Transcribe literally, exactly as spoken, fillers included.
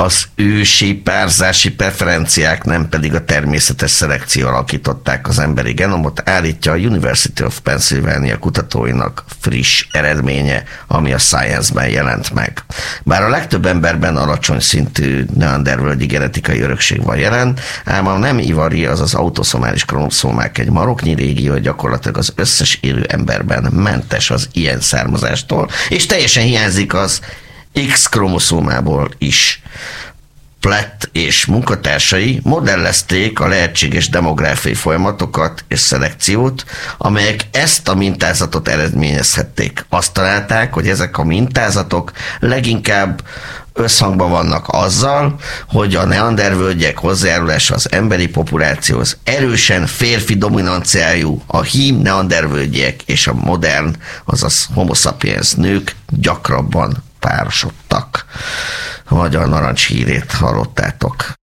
az ősi párzási preferenciák, nem pedig a természetes szelekció alakították az emberi genomot, állítja a University of Pennsylvania kutatóinak friss eredménye, ami a Science-ben jelent meg. Bár a legtöbb emberben alacsony szintű neandervölgyi genetikai örökség van jelen, ám a nem ivari, azaz autoszomális kromoszómák egy maroknyi régió gyakorlatilag az összes élő emberben mentes az ilyen származástól, és teljesen hiányzik az X kromoszómából is. Platt és munkatársai modellezték a lehetséges demográfiai folyamatokat és szelekciót, amelyek ezt a mintázatot eredményezhették. Azt találták, hogy ezek a mintázatok leginkább összhangban vannak azzal, hogy a neandervölgyek hozzájárulása az emberi populációhoz erősen férfi dominanciájú, a hím neandervölgyek és a modern, azaz homo sapiens nők gyakrabban párosodtak. A Magyar Narancs hírét hallottátok.